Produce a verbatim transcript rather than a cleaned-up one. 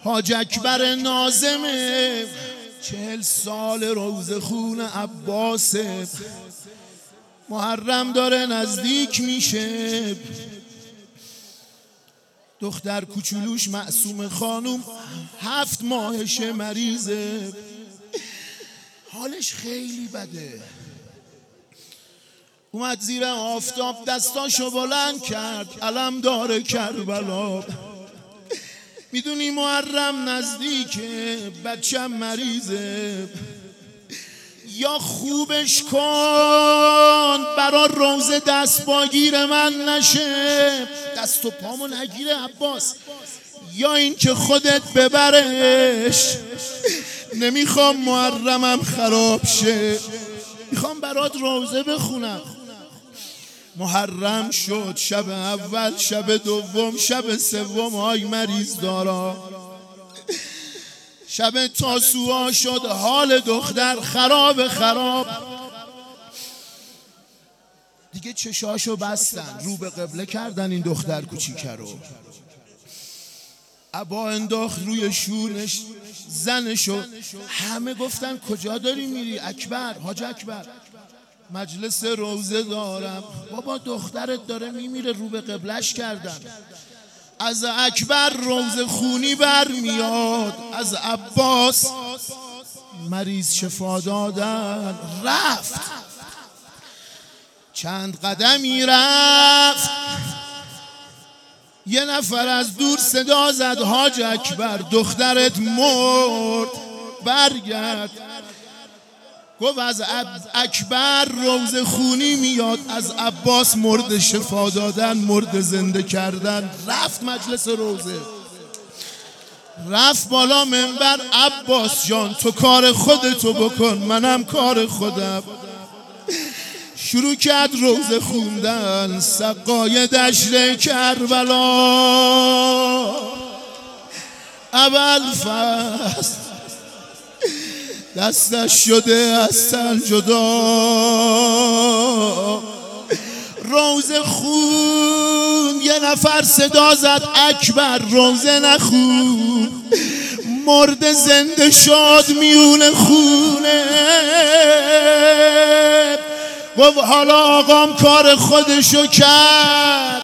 حاج اکبر ناظمه، چهل سال روزه خون عباسه. محرم داره نزدیک میشه، دختر کوچولوش معصوم خانوم هفت ماهشه، مریضه، حالش خیلی بده. اومد زیر آفتاب دستاشو بلند کرد، علم داره کربلا. میدونی محرم نزدیکه، بچم مریضه، یا خوبش کن برا روزه دست باگیر من نشه، دست و پامو نگیره عباس، یا این که خودت ببرش. نمیخوام محرمم خراب شه، میخوام برات روزه بخونم. محرم شد، شب اول، شب دوم، شب سوم، آی مریض دارا. شب تاسوعا شد، حال دختر خراب خراب. دیگه چشاشو بستن، رو به قبله کردن این دختر کوچیکه رو. عبا انداخت روی شونش، زنشو. همه گفتن کجا داری میری اکبر؟ حاج اکبر مجلس روزه دارم. بابا دخترت داره میمیره، رو به قبلش کردن. از اکبر روزه خونی بر میاد، از عباس مریض شفا دادن. رفت چند قدمی رفت، یه نفر از دور صدا زد حاج اکبر دخترت مرد، برگرد. گفت از اکبر روزه خونی میاد، از عباس مرد شفا دادن، مرد زنده کردن. رفت مجلس روزه، رفت بالا منبر. عباس جان تو کار خودتو بکن، منم کار خودم. شروع کرد روزه خوندن، سقای دشت کربلا. اول فصل دستش شده از تن جدا، روزه خون. یه نفر صدا زد اکبر روزه نخون، مرد زنده شد میون خونه. گفت حالا آقام کار خودشو کرد.